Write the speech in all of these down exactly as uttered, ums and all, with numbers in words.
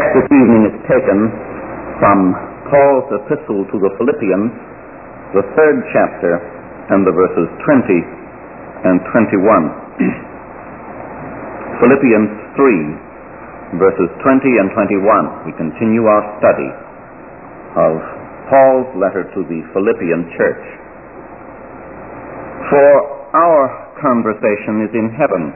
text this evening is taken from Paul's epistle to the Philippians, the third chapter, and the verses twenty and twenty-one. Philippians three, verses twenty and twenty-one. We continue our study of Paul's letter to the Philippian church. For our conversation is in heaven,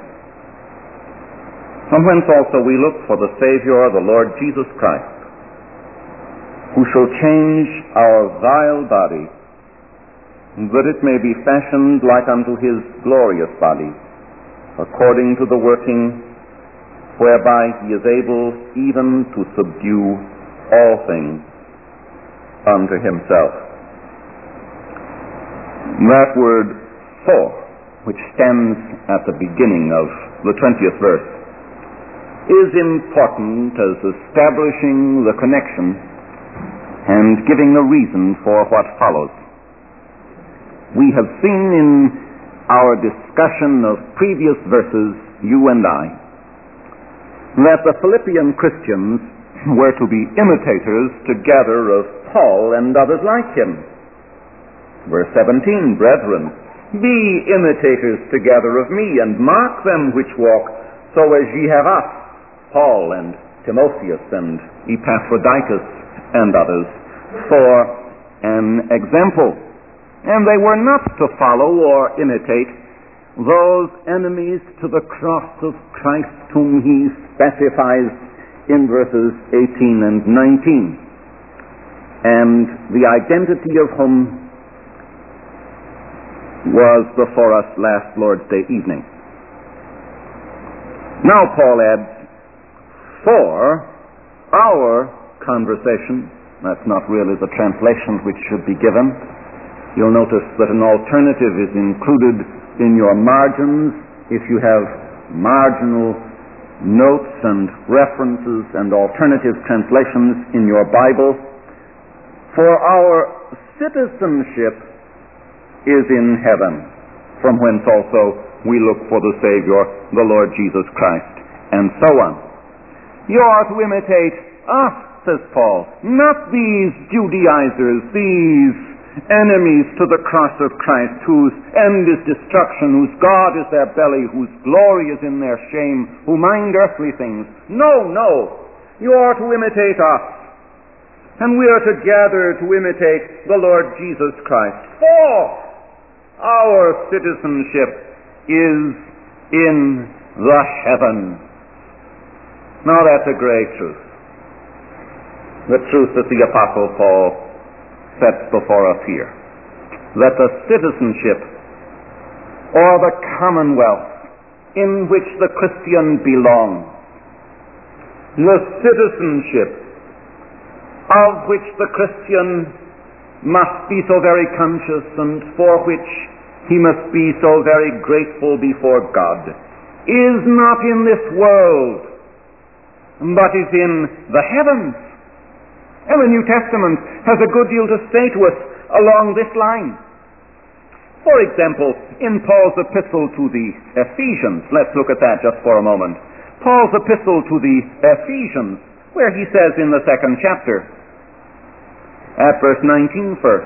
from whence also we look for the Savior, the Lord Jesus Christ, who shall change our vile body, that it may be fashioned like unto his glorious body, according to the working whereby he is able even to subdue all things unto himself. That word for, which stands at the beginning of the twentieth verse, is important as establishing the connection and giving a reason for what follows. We have seen in our discussion of previous verses, you and I, that the Philippian Christians were to be imitators together of Paul and others like him. Verse seventeen, brethren, be imitators together of me, and mark them which walk so as ye have us, Paul and Timotheus and Epaphroditus and others, for an example. And they were not to follow or imitate those enemies to the cross of Christ whom he specifies in verses eighteen and nineteen, and the identity of whom was before us last Lord's Day evening. Now Paul adds, for our conversation. That's not really the translation which should be given. You'll notice that an alternative is included in your margins if you have marginal notes and references and alternative translations in your Bible. For our citizenship is in heaven, from whence also we look for the Savior, the Lord Jesus Christ, and so on. You are to imitate us, says Paul, not these Judaizers, these enemies to the cross of Christ, whose end is destruction, whose God is their belly, whose glory is in their shame, who mind earthly things. No, no. You are to imitate us. And we are to gather to imitate the Lord Jesus Christ. For our citizenship is in the heavens. Now that's a great truth. The truth that the Apostle Paul sets before us here. That the citizenship or the commonwealth in which the Christian belongs, the citizenship of which the Christian must be so very conscious and for which he must be so very grateful before God, is not in this world, but is in the heavens. And the New Testament has a good deal to say to us along this line. For example, in Paul's epistle to the Ephesians, let's look at that just for a moment. Paul's epistle to the Ephesians, where he says in the second chapter, at verse nineteen first,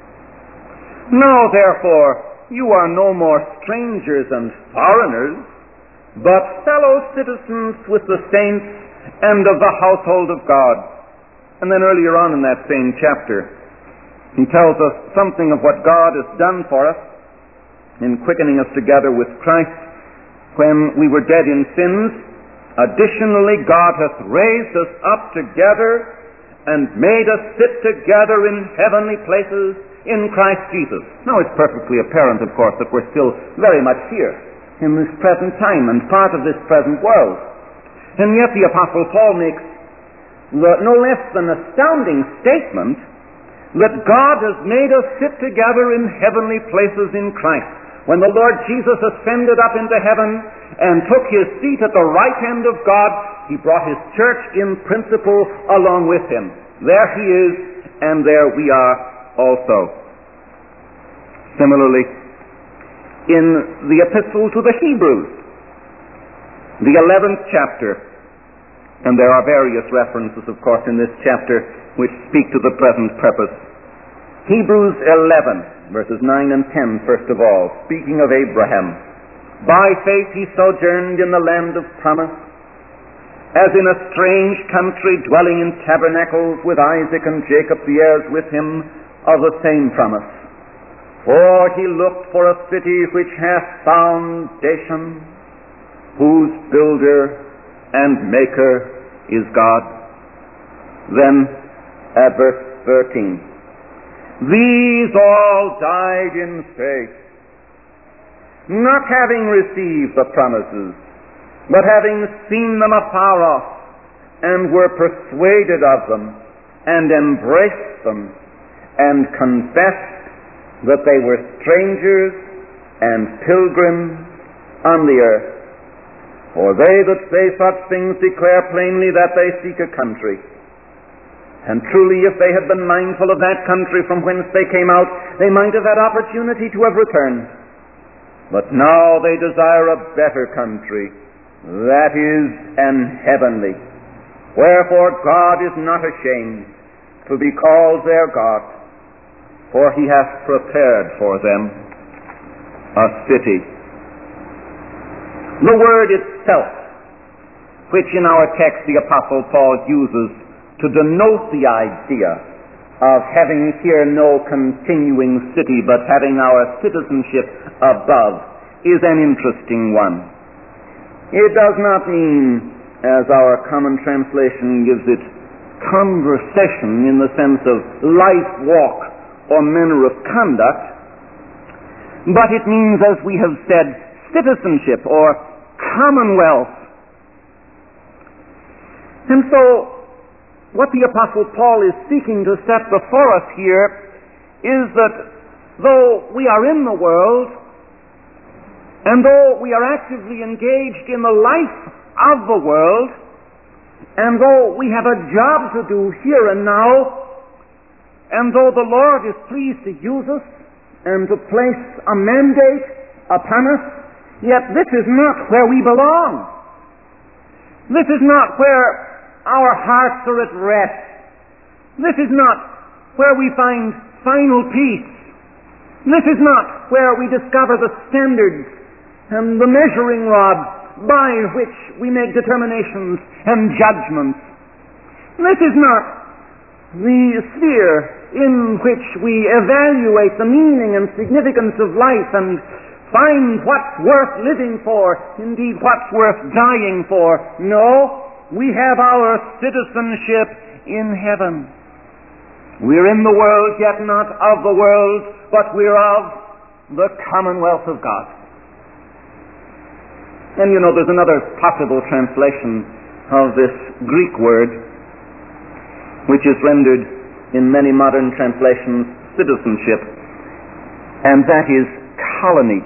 now therefore you are no more strangers and foreigners, but fellow citizens with the saints and of the household of God. And then earlier on in that same chapter, he tells us something of what God has done for us in quickening us together with Christ when we were dead in sins. Additionally, God hath raised us up together and made us sit together in heavenly places in Christ Jesus. Now it's perfectly apparent, of course, that we're still very much here in this present time and part of this present world. And yet the Apostle Paul makes the no less than astounding statement that God has made us sit together in heavenly places in Christ. When the Lord Jesus ascended up into heaven and took his seat at the right hand of God, he brought his church in principle along with him. There he is, and there we are also. Similarly, in the epistle to the Hebrews, the eleventh chapter, And there are various references, of course, in this chapter which speak to the present purpose. Hebrews eleven, verses nine and ten, first of all, speaking of Abraham. By faith he sojourned in the land of promise, as in a strange country, dwelling in tabernacles with Isaac and Jacob, the heirs with him of the same promise. For he looked for a city which hath foundation, whose builder and maker is God. Then at verse thirteen, these all died in faith, not having received the promises, but having seen them afar off, and were persuaded of them, and embraced them, and confessed that they were strangers and pilgrims on the earth. For they that say such things declare plainly that they seek a country. And truly, if they had been mindful of that country from whence they came out, they might have had opportunity to have returned. But now they desire a better country, that is, an heavenly. Wherefore God is not ashamed to be called their God, for he hath prepared for them a city. The word itself, which in our text the Apostle Paul uses to denote the idea of having here no continuing city, but having our citizenship above, is an interesting one. It does not mean, as our common translation gives it, conversation in the sense of life walk or manner of conduct, but it means, as we have said, citizenship or commonwealth. And so, what the Apostle Paul is seeking to set before us here is that though we are in the world, and though we are actively engaged in the life of the world, and though we have a job to do here and now, and though the Lord is pleased to use us and to place a mandate upon us, yet this is not where we belong. This is not where our hearts are at rest. This is not where we find final peace. This is not where we discover the standards and the measuring rod by which we make determinations and judgments. This is not the sphere in which we evaluate the meaning and significance of life and find what's worth living for, indeed what's worth dying for. No, we have our citizenship in heaven. We're in the world, yet not of the world, but we're of the commonwealth of God. And you know, there's another possible translation of this Greek word, which is rendered in many modern translations citizenship, and that is colony.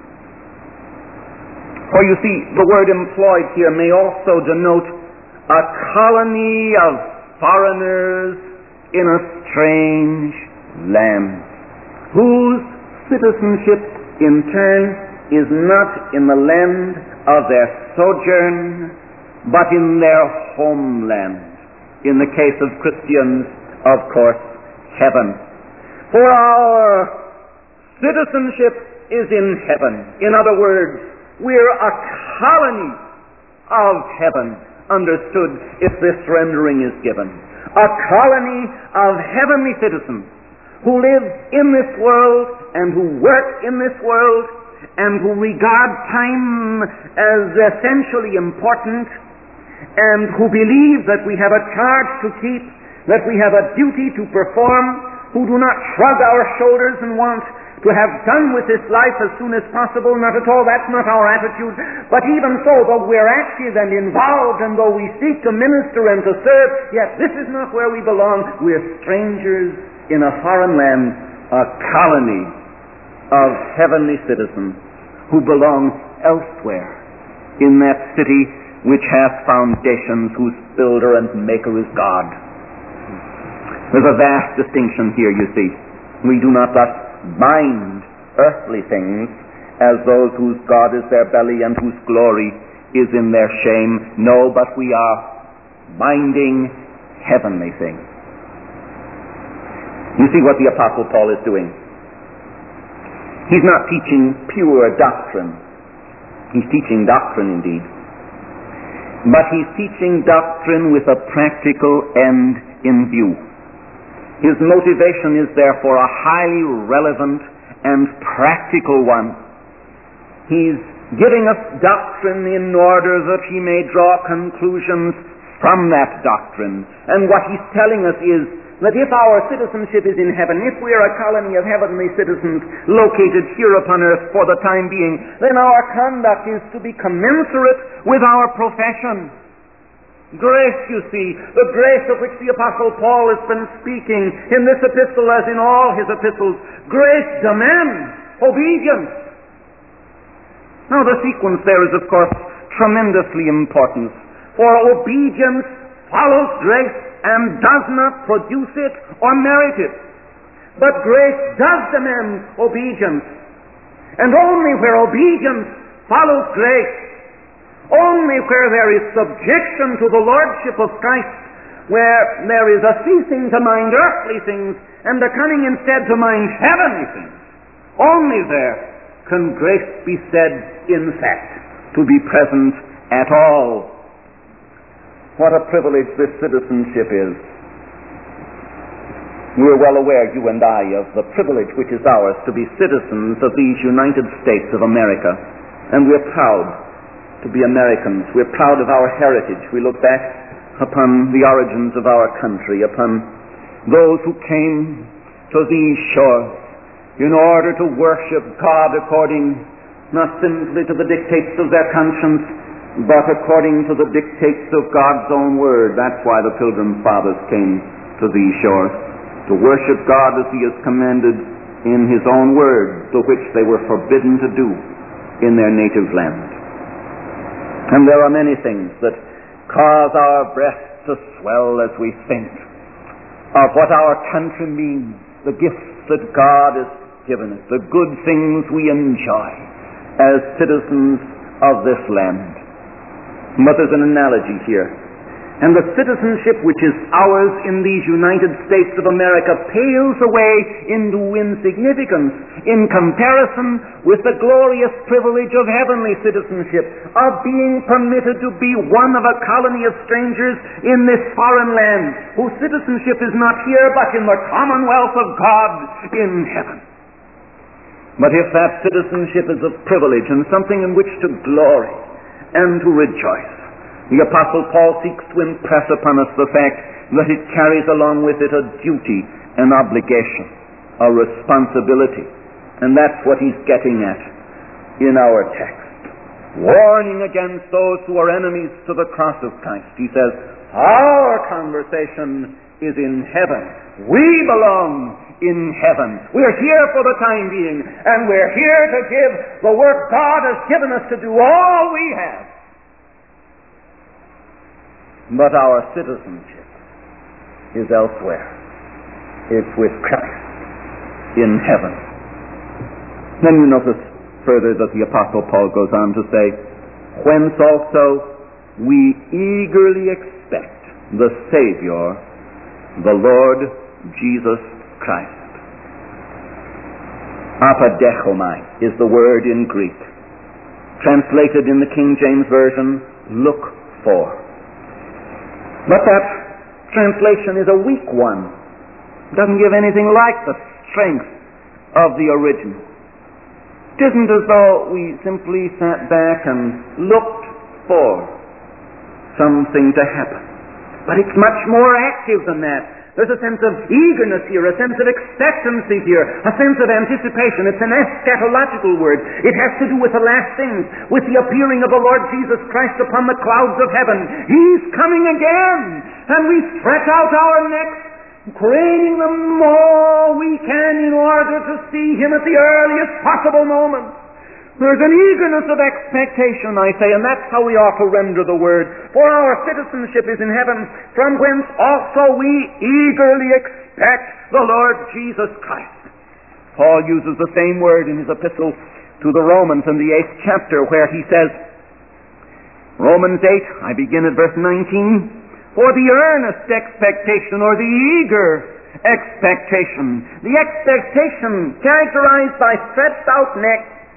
For you see, the word employed here may also denote a colony of foreigners in a strange land, whose citizenship in turn is not in the land of their sojourn, but in their homeland. In the case of Christians, of course, heaven. For our citizenship is in heaven. In other words, we're a colony of heaven, understood if this rendering is given. A colony of heavenly citizens who live in this world and who work in this world and who regard time as essentially important and who believe that we have a charge to keep, that we have a duty to perform, who do not shrug our shoulders and want to have done with this life as soon as possible. Not at all, that's not our attitude. But even so, though we're active and involved and though we seek to minister and to serve, yet this is not where we belong. We're strangers in a foreign land, a colony of heavenly citizens who belong elsewhere in that city which hath foundations, whose builder and maker is God. There's a vast distinction here, you see. We do not thus bind earthly things as those whose God is their belly and whose glory is in their shame. No, but we are binding, heavenly things. You see what the Apostle Paul is doing. He's not teaching pure doctrine. He's teaching doctrine indeed. But he's teaching doctrine with a practical end in view. His motivation is therefore a highly relevant and practical one. He's giving us doctrine in order that he may draw conclusions from that doctrine. And what he's telling us is that if our citizenship is in heaven, if we are a colony of heavenly citizens located here upon earth for the time being, then our conduct is to be commensurate with our profession. Grace, you see, the grace of which the Apostle Paul has been speaking in this epistle as in all his epistles, grace demands obedience. Now the sequence there is of course tremendously important, for obedience follows grace and does not produce it or merit it. But grace does demand obedience. And only where obedience follows grace, only where there is subjection to the lordship of Christ, where there is a ceasing to mind earthly things and a coming instead to mind heavenly things, only there can grace be said, in fact, to be present at all. What a privilege this citizenship is. We're well aware, you and I, of the privilege which is ours to be citizens of these United States of America. And we're proud to be Americans. We're proud of our heritage. We look back upon the origins of our country, upon those who came to these shores in order to worship God according not simply to the dictates of their conscience, but according to the dictates of God's own word. That's why the Pilgrim Fathers came to these shores, to worship God as he has commanded in his own word, to which they were forbidden to do in their native land. And there are many things that cause our breasts to swell as we think of what our country means, the gifts that God has given us, the good things we enjoy as citizens of this land. But there's an analogy here. And the citizenship which is ours in these United States of America pales away into insignificance in comparison with the glorious privilege of heavenly citizenship, of being permitted to be one of a colony of strangers in this foreign land, whose citizenship is not here but in the commonwealth of God in heaven. But if that citizenship is a privilege and something in which to glory and to rejoice, the Apostle Paul seeks to impress upon us the fact that it carries along with it a duty, an obligation, a responsibility. And that's what he's getting at in our text. Warning against those who are enemies to the cross of Christ. He says, our conversation is in heaven. We belong in heaven. We're here for the time being, and we're here to give the work God has given us to do all we have. But our citizenship is elsewhere. It's with Christ in heaven. Then you notice further that the Apostle Paul goes on to say, whence also we eagerly expect the Savior, the Lord Jesus Christ. Apadechomai is the word in Greek. Translated in the King James Version, look for. But that translation is a weak one. It doesn't give anything like the strength of the original. It isn't as though we simply sat back and looked for something to happen. But it's much more active than that. There's a sense of eagerness here, a sense of expectancy here, a sense of anticipation. It's an eschatological word. It has to do with the last things, with the appearing of the Lord Jesus Christ upon the clouds of heaven. He's coming again, and we stretch out our necks, craning the more we can in order to see him at the earliest possible moment. There's an eagerness of expectation, I say, and that's how we ought to render the word. For our citizenship is in heaven, from whence also we eagerly expect the Lord Jesus Christ. Paul uses the same word in his epistle to the Romans in the eighth chapter, where he says, Romans eight, I begin at verse nineteen, for the earnest expectation or the eager expectation. The expectation characterized by stretched out neck,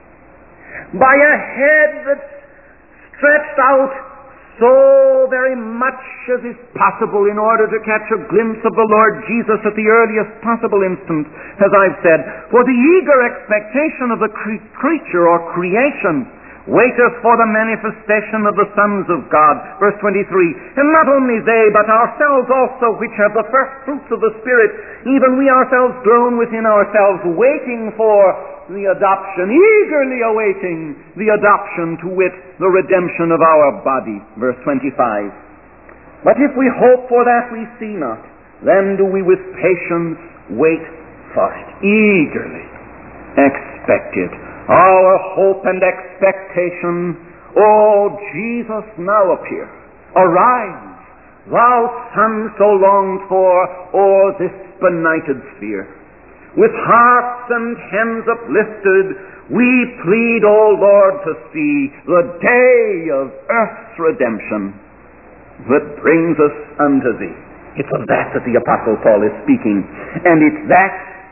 by a head that's stretched out so very much as is possible in order to catch a glimpse of the Lord Jesus at the earliest possible instant, as I've said, for the eager expectation of the cre- creature or creation waiteth for the manifestation of the sons of God. Verse twenty-three, and not only they, but ourselves also, which have the first fruits of the Spirit, even we ourselves groan within ourselves, waiting for the adoption, eagerly awaiting the adoption, to wit, the redemption of our body. Verse twenty-five, but if we hope for that we see not, then do we with patience wait for it, eagerly expect it. Our hope and expectation, O Jesus, now appear. Arise, thou sun so longed for, o'er this benighted sphere. With hearts and hands uplifted, we plead, O Lord, to see the day of earth's redemption that brings us unto Thee. It's of that that the Apostle Paul is speaking, and it's that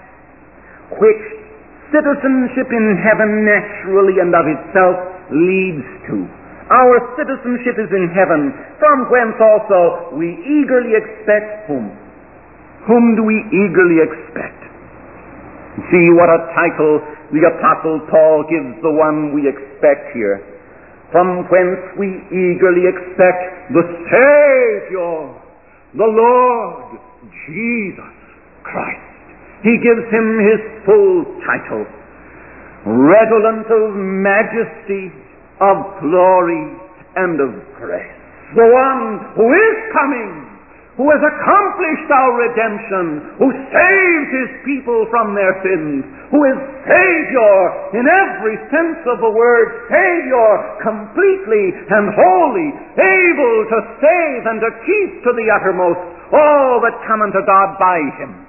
which citizenship in heaven naturally and of itself leads to. Our citizenship is in heaven, from whence also we eagerly expect whom? Whom do we eagerly expect? See what a title the Apostle Paul gives the one we expect here. From whence we eagerly expect the Savior, the Lord Jesus Christ. He gives him his full title, redolent of majesty, of glory, and of grace. The one who is coming, who has accomplished our redemption, who saved his people from their sins, who is Savior in every sense of the word, Savior completely and wholly, able to save and to keep to the uttermost all that come unto God by him.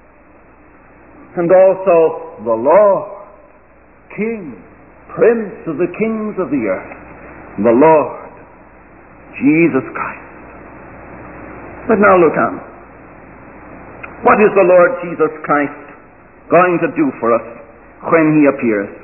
And also the Lord, King, Prince of the kings of the earth, the Lord Jesus Christ. But now look on. What is the Lord Jesus Christ going to do for us when He appears?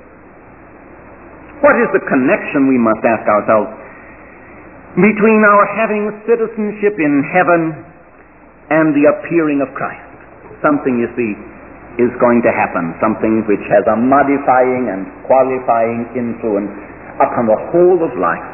What is the connection, we must ask ourselves, between our having citizenship in heaven and the appearing of Christ? Something, you see, is going to happen, something which has a modifying and qualifying influence upon the whole of life.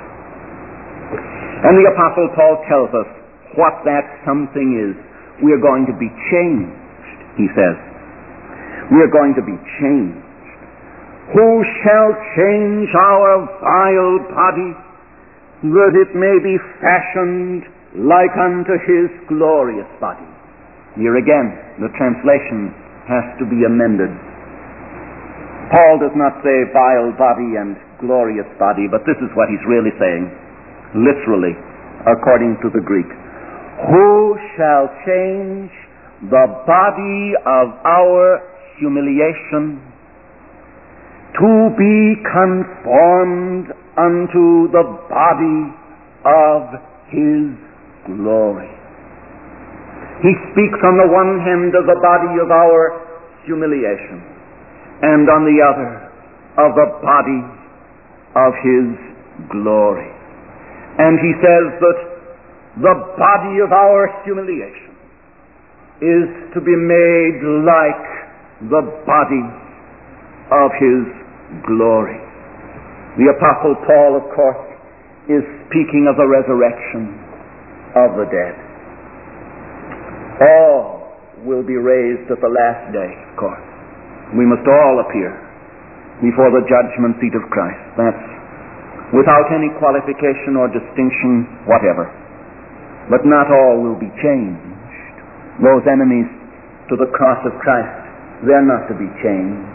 And the Apostle Paul tells us what that something is. We are going to be changed, he says. We are going to be changed. Who shall change our vile body, that it may be fashioned like unto his glorious body? Here again, the translation has to be amended. Paul does not say vile body and glorious body, but this is what he's really saying, literally, according to the Greek. Who shall change the body of our humiliation to be conformed unto the body of his glory? He speaks on the one hand of the body of our humiliation, and on the other of the body of his glory. And he says that the body of our humiliation is to be made like the body of his glory. The Apostle Paul, of course, is speaking of the resurrection of the dead. All will be raised at the last day, of course. We must all appear before the judgment seat of Christ. That's without any qualification or distinction whatever. But not all will be changed. Those enemies to the cross of Christ, they're not to be changed.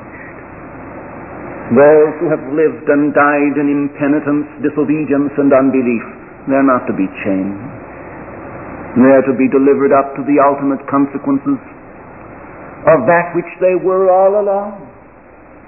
Those who have lived and died in impenitence, disobedience, and unbelief, they're not to be changed. They're to be delivered up to the ultimate consequences of that which they were all along.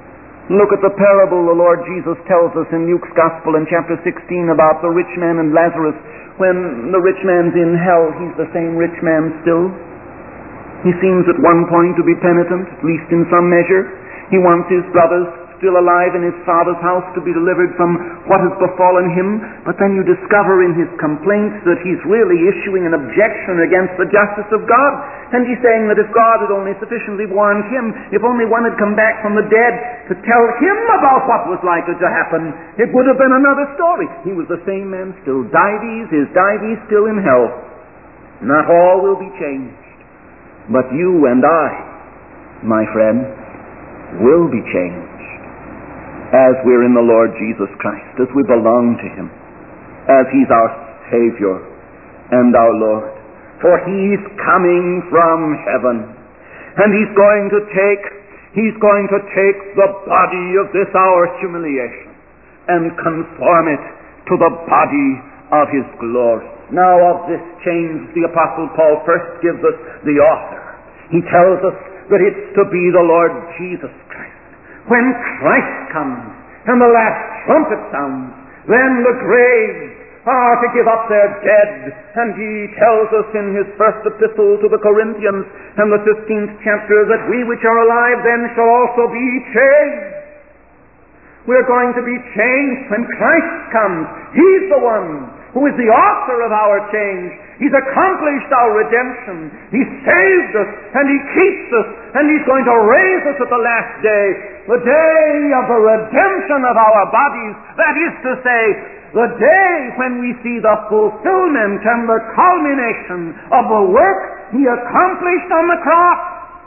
Look at the parable the Lord Jesus tells us in Luke's Gospel in chapter sixteen about the rich man and Lazarus. When the rich man's in hell, he's the same rich man still. He seems at one point to be penitent, at least in some measure. He wants his brothers still alive in his father's house to be delivered from what has befallen him, but then you discover in his complaints that he's really issuing an objection against the justice of God, and he's saying that if God had only sufficiently warned him, if only one had come back from the dead to tell him about what was likely to happen, it would have been another story. He was the same man still. Dives, is Dives still in hell? Not all will be changed, but you and I, my friend, will be changed as we're in the Lord Jesus Christ, as we belong to Him, as He's our Savior and our Lord. For He's coming from heaven, and He's going to take, He's going to take the body of this our humiliation and conform it to the body of His glory. Now of this change the Apostle Paul first gives us the author. He tells us that it's to be the Lord Jesus Christ. When Christ comes and the last trumpet sounds, then the graves are to give up their dead. And he tells us in his first epistle to the Corinthians and the fifteenth chapter that we which are alive then shall also be changed. We're going to be changed when Christ comes. He's the one who is the author of our change. He's accomplished our redemption. He saved us, and He keeps us, and He's going to raise us at the last day, the day of the redemption of our bodies. That is to say, the day when we see the fulfillment and the culmination of the work He accomplished on the cross.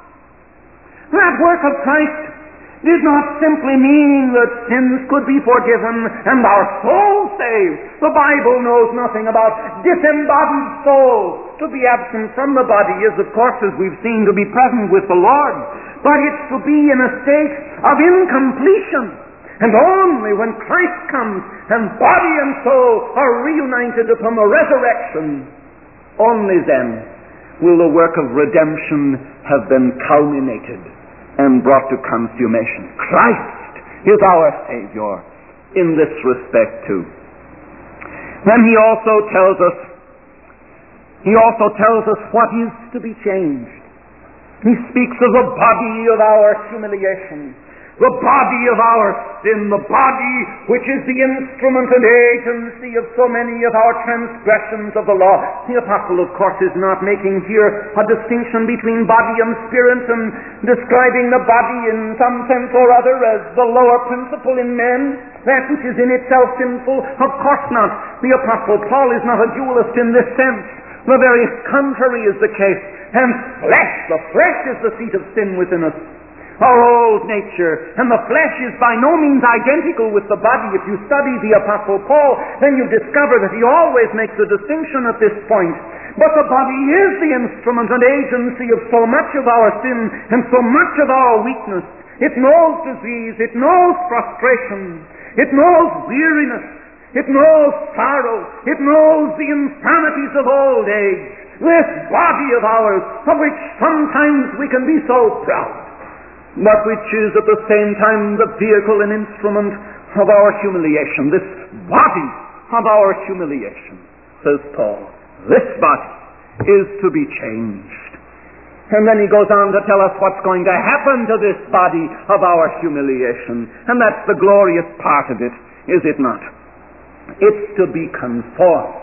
That work of Christ did not simply mean that sins could be forgiven and our soul saved. The Bible knows nothing about disembodied souls. To be absent from the body is, of course, as we've seen, to be present with the Lord. But it's to be in a state of incompletion. And only when Christ comes and body and soul are reunited upon the resurrection, only then will the work of redemption have been culminated and brought to consummation. Christ is our Savior in this respect too. Then he also tells us, he also tells us what is to be changed. He speaks of the body of our humiliation, the body of our sin, the body which is the instrument and agency of so many of our transgressions of the law. The Apostle, of course, is not making here a distinction between body and spirit and describing the body in some sense or other as the lower principle in men, that which is in itself sinful. Of course not. The Apostle Paul is not a dualist in this sense. The very contrary is the case. And flesh, the flesh is the seat of sin within us. Our old nature, and the flesh is by no means identical with the body. If you study the Apostle Paul, then you discover that he always makes a distinction at this point. But the body is the instrument and agency of so much of our sin and so much of our weakness. It knows disease, it knows frustration, it knows weariness, it knows sorrow, it knows the infirmities of old age. This body of ours, of which sometimes we can be so proud, but which is at the same time the vehicle and instrument of our humiliation. This body of our humiliation, says Paul, this body is to be changed. And then he goes on to tell us what's going to happen to this body of our humiliation. And that's the glorious part of it, is it not? It's to be conformed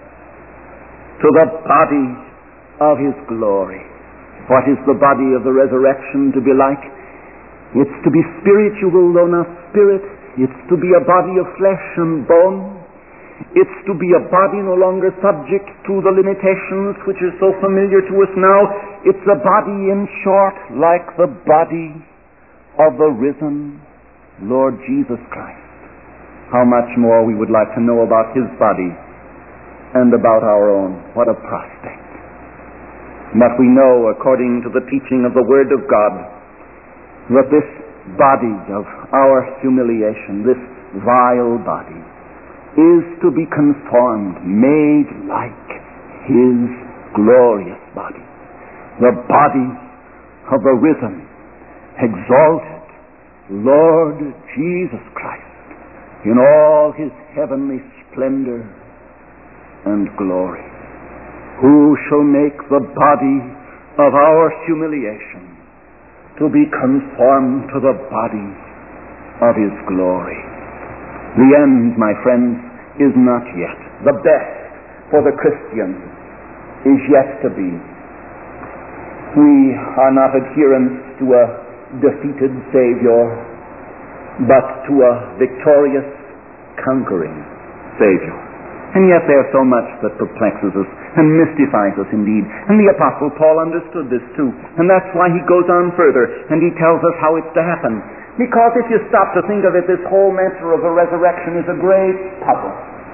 to the body of His glory. What is the body of the resurrection to be like? It's to be spiritual, though not spirit. It's to be a body of flesh and bone. It's to be a body no longer subject to the limitations which are so familiar to us now. It's a body, in short, like the body of the risen Lord Jesus Christ. How much more we would like to know about His body and about our own. What a prospect. But we know, according to the teaching of the Word of God, that this body of our humiliation, this vile body, is to be conformed, made like His glorious body, the body of the risen, exalted, Lord Jesus Christ, in all his heavenly splendor and glory, who shall make the body of our humiliation to be conformed to the body of his glory. The end, my friends, is not yet. The best for the Christian is yet to be. We are not adherents to a defeated Savior, but to a victorious, conquering Savior. And yet there's so much that perplexes us and mystifies us indeed. And the Apostle Paul understood this too. And that's why he goes on further and he tells us how it's to happen. Because if you stop to think of it, this whole matter of the resurrection is a great puzzle.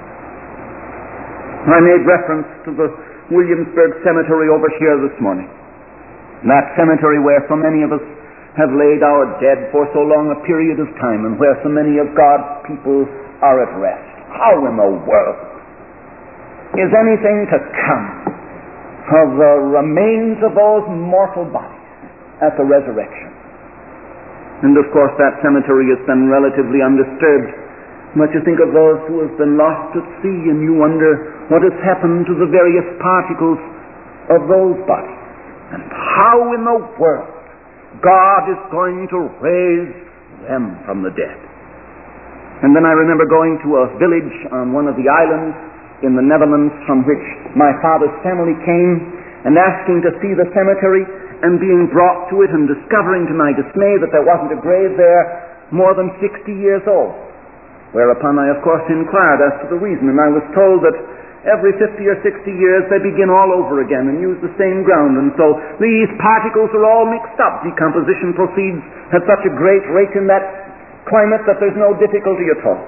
I made reference to the Williamsburg Cemetery over here this morning. That cemetery where so many of us have laid our dead for so long a period of time and where so many of God's people are at rest. How in the world is anything to come of the remains of those mortal bodies at the resurrection? And of course that cemetery has been relatively undisturbed. But you think of those who have been lost at sea and you wonder what has happened to the various particles of those bodies and how in the world God is going to raise them from the dead. And then I remember going to a village on one of the islands in the Netherlands from which my father's family came and asking to see the cemetery and being brought to it and discovering to my dismay that there wasn't a grave there more than sixty years old. Whereupon I of course inquired as to the reason, and I was told that every fifty or sixty years they begin all over again and use the same ground, and so these particles are all mixed up. Decomposition proceeds at such a great rate in that climate that there's no difficulty at all.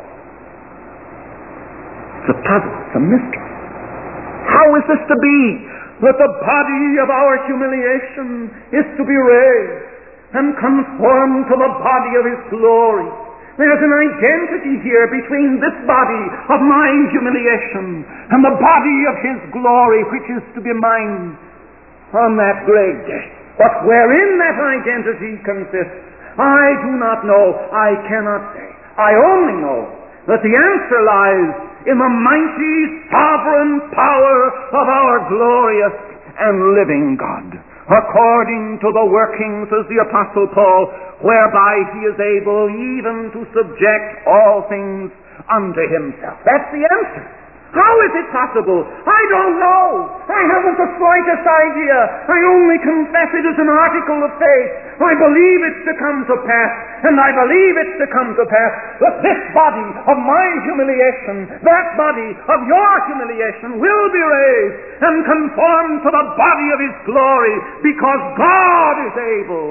It's a puzzle, it's a mystery. How is this to be that the body of our humiliation is to be raised and conformed to the body of his glory? There's an identity here between this body of my humiliation and the body of his glory, which is to be mine on that great day. But wherein that identity consists, I do not know, I cannot say. I only know that the answer lies in the mighty, sovereign power of our glorious and living God, according to the workings, as the Apostle Paul, whereby he is able even to subject all things unto himself. That's the answer. How is it possible? I don't know. I haven't the slightest idea. I only confess it as an article of faith. I believe it's to come to pass, and I believe it's to come to pass that this body of my humiliation, that body of your humiliation, will be raised and conformed to the body of his glory, because God is able,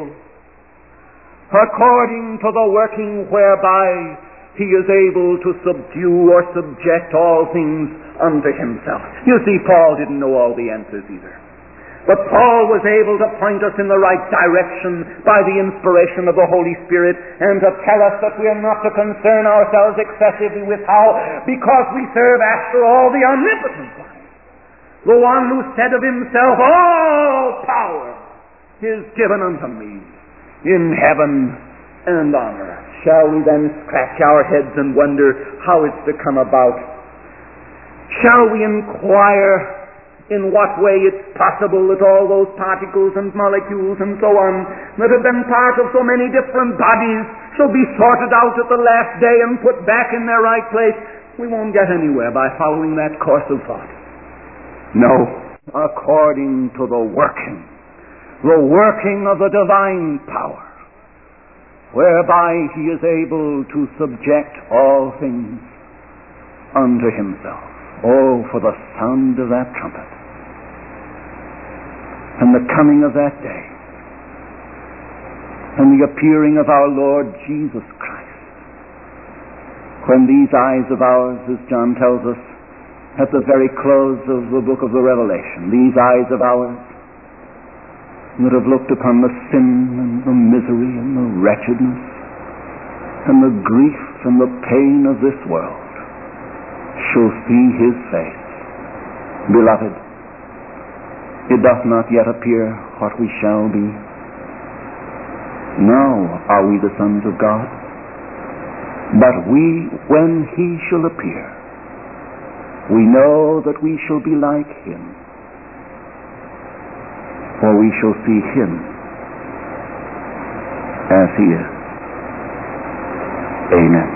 according to the working whereby he is able to subdue or subject all things unto himself. You see, Paul didn't know all the answers either. But Paul was able to point us in the right direction by the inspiration of the Holy Spirit and to tell us that we are not to concern ourselves excessively with how, because we serve after all the omnipotent one. The one who said of himself, all power is given unto me in heaven and on earth. Shall we then scratch our heads and wonder how it's to come about? Shall we inquire in what way it's possible that all those particles and molecules and so on that have been part of so many different bodies shall be sorted out at the last day and put back in their right place? We won't get anywhere by following that course of thought. No, according to the working, the working of the divine power, whereby he is able to subject all things unto himself. Oh, for the sound of that trumpet and the coming of that day and the appearing of our Lord Jesus Christ, when these eyes of ours, as John tells us at the very close of the book of the Revelation, these eyes of ours that have looked upon the sin and the misery and the wretchedness and the grief and the pain of this world, shall see his face. Beloved, it doth not yet appear what we shall be. Now are we the sons of God, but we, when he shall appear, we know that we shall be like him, for we shall see him as he is. Amen.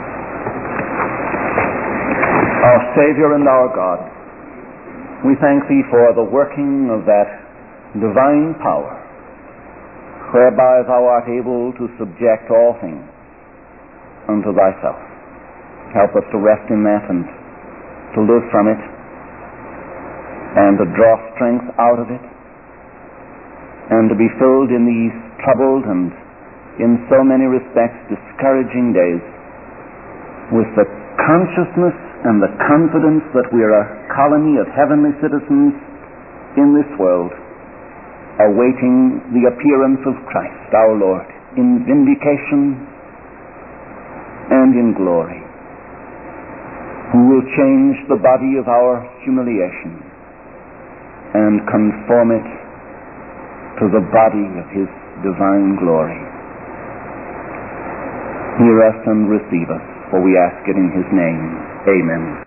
Our Savior and our God, we thank thee for the working of that divine power, whereby thou art able to subject all things unto thyself. Help us to rest in that and to live from it and to draw strength out of it and to be filled in these troubled and in so many respects discouraging days with the consciousness and the confidence that we are a colony of heavenly citizens in this world, awaiting the appearance of Christ our Lord in vindication and in glory, who will change the body of our humiliation and conform it to the body of his divine glory. Hear us and receive us, for we ask it in his name. Amen.